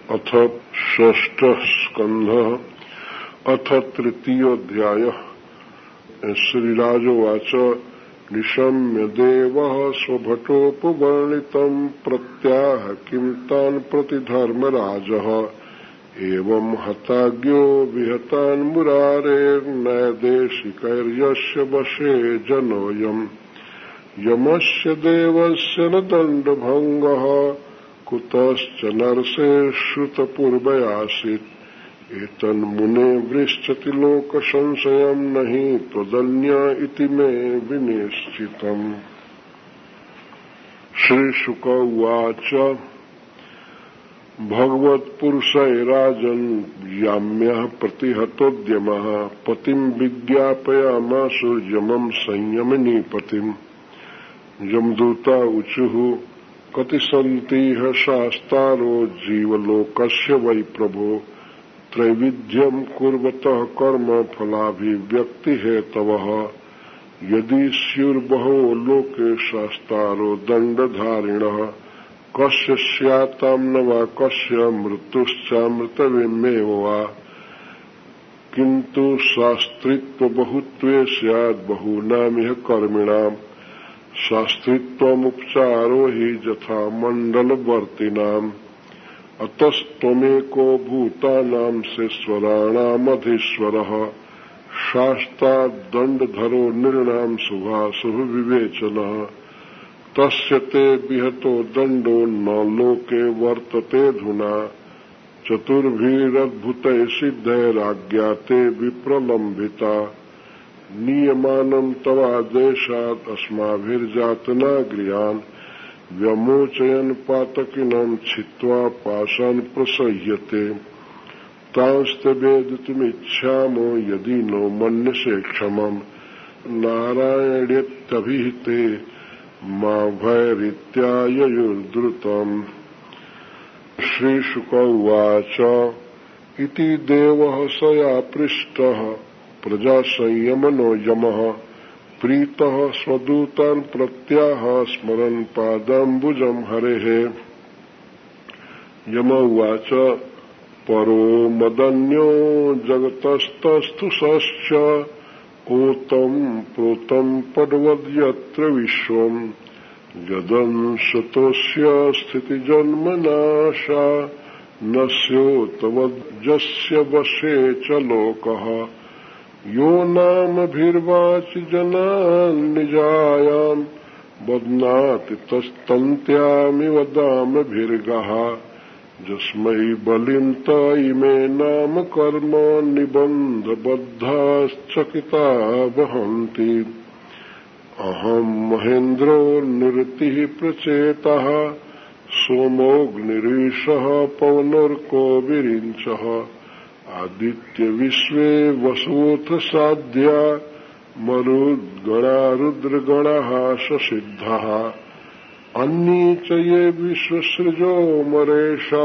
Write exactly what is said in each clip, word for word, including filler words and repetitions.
अथ षष्ठः स्कन्धः अथ तृतीयोऽध्यायः। श्रीराजोवाच निशम्य देवः स्वभटोपवर्णितम् प्रत्याह किं तान् प्रति धर्मराजः एवं हताज्ञो विहतान् मुरारेर्नैदेशिकैर्यस्य वशे जनोऽयम् यमस्य देवस्य न दण्डभङ्गः कुतश्च नरसे श्रुतपूर्वयासीत् एतन्मुने वृच्छति लोकसंशयम् नहि त्वदन्य इति मे विनिश्चितम्। श्रीशुक उवाच भगवत्पुरुषैराजन् याम्यः प्रतिहतोद्यमः पतिम् विज्ञापयामासु यमम् संयमिनीपतिम्। यमदूता ऊचुः कति सन्तीह शास्तारो जीवलोकस्य वै प्रभो त्रैविध्यम् कुर्वतः कर्म फलाभिव्यक्तिहेतवः यदि स्युर्बहो लोके शास्तारो दण्डधारिणः कस्य स्याताम् न वा कस्य मृत्युश्चामृतमेव वा किन्तु शास्त्रित्वबहुत्वे स्यात् बहूनामिह कर्मिणाम् शास्त्रित्वमुपचारो हि यथा मण्डलवर्तिनाम् अतस्त्वमेको भूतानाम् सेश्वराणामधीश्वरः शास्ता दण्डधरो नृणाम् शुभाशुभ विवेचनः तस्य ते विहतो दण्डो न लोके वर्ततेऽधुना चतुर्भिरद्भुतैः सिद्धैराज्ञा ते विप्रलम्बिता नीयमानम् तवादेशात् अस्माभिर्जातना गृहान् व्यमोचयन् पातकिनम् छित्त्वा पाशान् प्रसह्यते तांस्ते वेदितुमिच्छामो यदि नो मन्यसे क्षमम् नारायणेत्यभिहिते मा भयरित्याययुर्द्रुतम्। श्रीशुक उवाच इति देवः स या पृष्टः प्रजासंयमनो यमः प्रीतः स्वदूतान् प्रत्याह स्मरन् पादाम्बुजम् हरेः। यम उवाच परो मदन्यो जगतस्तस्थुषश्च ओतम् प्रोतम् पड्वद्यत्र विश्वम् यदंशतोऽस्य स्थितिजन्मनाशा न स्योतवज्जस्य वशे च लोकः यो नामभिर्वाचि जनान् निजायाम् बध्नाति तस्तन्त्यामिव दामभिर्गः जस्मै बलिम् त इमे नाम कर्म निबन्धबद्धाश्चकिता वहन्ति अहम् महेन्द्रो निरतिः प्रचेतः सोमोऽग्निरीशः पवनोऽर्को विरिञ्चः आदित्य विश्वे वसोऽथ साध्या मरुद्गणा रुद्रगणः ससिद्धः अन्ये च ये विश्वसृजो मरेषा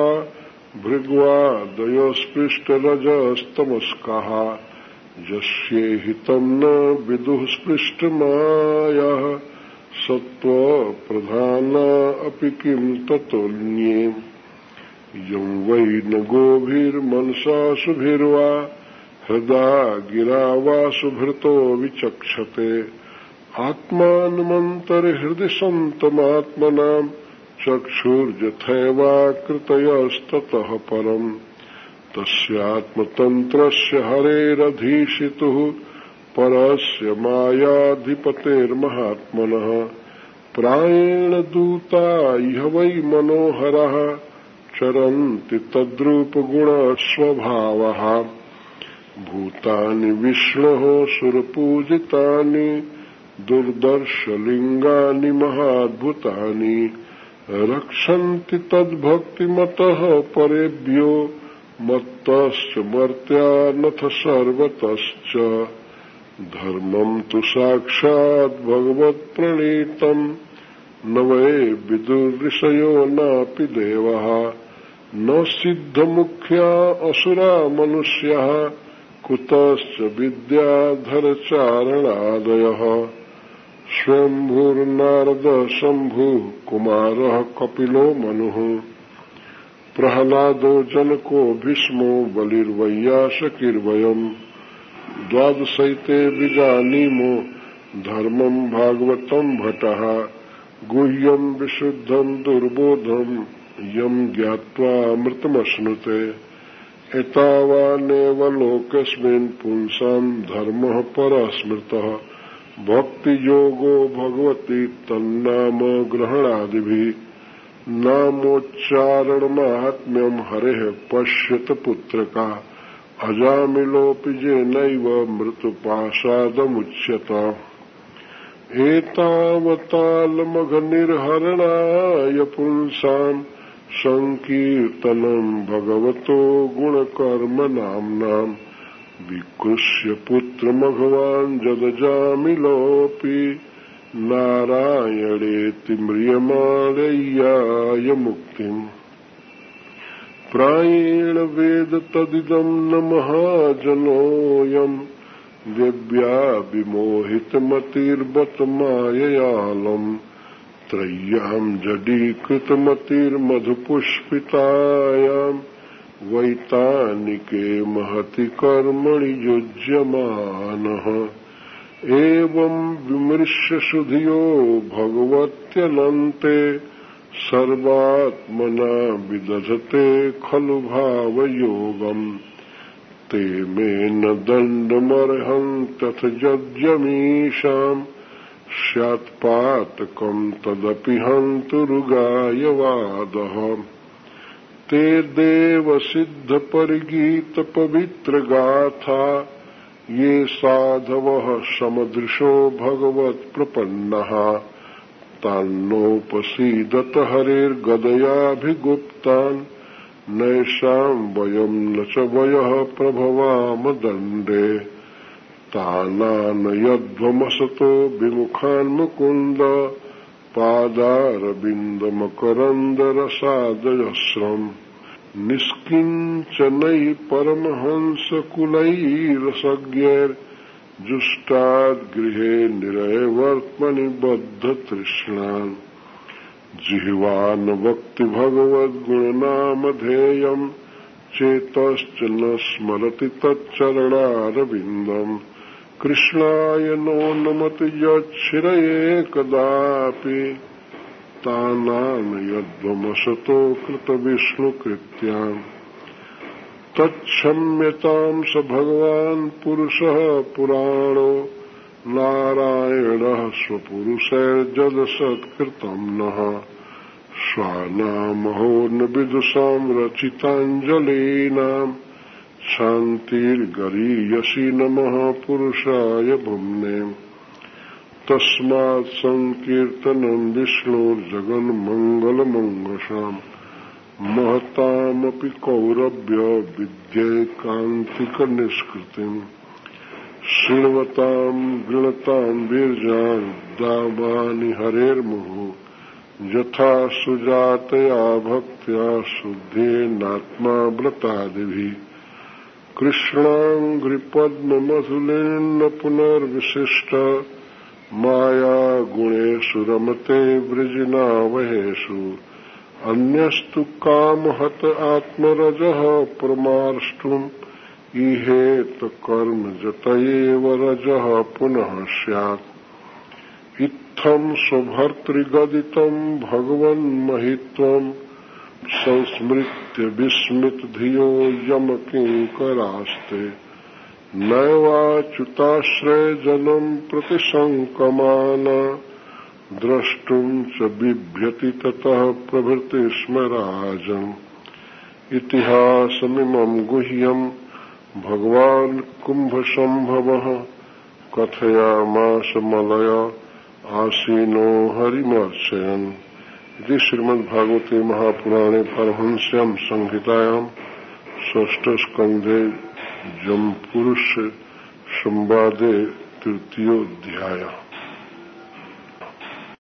भृग्वादयस्पृष्टरजस्तमस्कः यस्येहितम् न विदुः स्पृष्टमायः सत्त्वप्रधाना अपि किम् ततोऽन्ये यं वै न गोभिर्मनसा सुभिर्वा हृदा गिरा वा सुभृतो विचक्षते आत्मानमन्तर्हृदि सन्तमात्मनाम् चक्षुर्यथैवाकृतयस्ततः परम् तस्यात्मतन्त्रस्य हरेरधीशितुः परस्य मायाधिपतेर्महात्मनः प्रायेण दूता इह वै मनोहरः चरन्ति तद्रूपगुणस्वभावः भूतानि विष्णोः सुरपूजितानि दुर्दर्शलिङ्गानि महाद्भुतानि रक्षन्ति तद्भक्तिमतः परेभ्यो मत्तश्च मर्त्यानथ सर्वतश्च धर्मम् तु साक्षात् भगवत्प्रणीतम् न वै विदुर्ऋषयो नापि देवः न सिद्धमुख्या असुरा मनुष्यः कुतश्च विद्याधरचारणादयः स्वयंभूर्नारद शंभु कुमारः कपिलो मनुः प्रहलादो जनको भीष्मो बलिर्वैयासकिर्वयम् द्वादशैते विजानीमो धर्मम् भागवतम् भटः गुह्यम् विशुद्धम् दुर्बोधम् यम् ज्ञात्वा अमृतमश्नुते एतावानेव लोकस्मिन् पुंसाम् धर्मः परः स्मृतः भक्तियोगो भगवति तन्नाम ग्रहणादिभिः नामोच्चारणमाहात्म्यम् हरेः पश्यत पुत्रका अजामिलोऽपि येनैव मृत्युपाशादमुच्यत एतावतालमघनिर्हरणाय पुंसाम् संकीर्तनम् भगवतो गुणकर्मनाम्नाम् विकृष्य पुत्रमघवान् जदजामिलोऽपि नारायणेति म्रियमाणय्याय मुक्तिम् प्रायेण वेद तदिदम् न महाजनोऽयम् देव्या विमोहितमतिर्बत माययालम् त्रय्याम् जडीकृतमतिर्मधुपुष्पितायाम् वैतानिके महति कर्मणि युज्यमानः एवम् विमृश्य सुधियो भगवत्यनन्ते सर्वात्मना विदधते खलु भावयोगम् ते मे न दण्डमर्हन्तथ यज्ञमीशाम् स्यात्पातकम् तदपि हन्तुरुगायवादः ते देवसिद्धपरिगीतपवित्रगाथा ये साधवः समदृशो भगवत्प्रपन्नः तान्नोपसीदत हरेर्गदयाभिगुप्तान् नैषाम् वयम् न च वयः प्रभवाम दण्डे तानानयध्वमसतो विमुखान् मुकुन्द पादारविन्दमकरन्दरसादयस्रम् निष्किञ्चनैः परमहंसकुलैरसज्ञैर्जुष्टाद्गृहे निरयवर्त्मनि बद्धतृष्णान् जिह्वान् वक्ति भगवद्गुणनामधेयम् चेतश्च न स्मरति तच्चरणारविन्दम् कृष्णाय नो नमति यच्छिरये कदापि तानानयध्वमसतो कृतविष्णुकृत्याम् तच्छम्यताम् स भगवान् पुरुषः पुराणो नारायणः स्वपुरुषैर्जदसत्कृतम् नः स्वानामहो न विदुषाम् रचिताञ्जलीनाम् शान्तिर्गरीयसी नमः पुरुषाय भुम्ने तस्मात् संकीर्तनम् विष्णुर्जगन्मङ्गलमङ्गसाम् महतामपि कौरव्य विद्यैकान्तिकनिष्कृतिम् शृण्वताम् गृणताम् वीर्यान् दावानि हरेर्मुहुः यथा सुजातया भक्त्या शुद्धेनात्मा व्रतादिभिः कृष्णाङ्घ्रिपद्ममधुलेन्न पुनर्विशिष्ट माया गुणेषु रमते वृजिनावहेषु अन्यस्तु कामहत आत्मरजः प्रमार्ष्टुम् इहेत कर्म जत एव रजः पुनः स्यात् इत्थम् स्वभर्तृगदितम् भगवन्महित्वम् संस्मृत्य विस्मित धियो यमकिङ्करास्ते नैवाच्युताश्रयजनम् प्रतिशङ्कमाना द्रष्टुम् च बिभ्यति ततः प्रभृति स्म राजन् इतिहासमिमम् गुह्यम् भगवान् कुम्भसम्भवः कथयामास मलया आसीनो हरिमर्चयन् इति श्रीमद्भागवते महापुराणे पारमहंस्यां संहितायां षष्ठस्कन्धे जम्पुरुष संवादे तृतीयोऽध्यायः।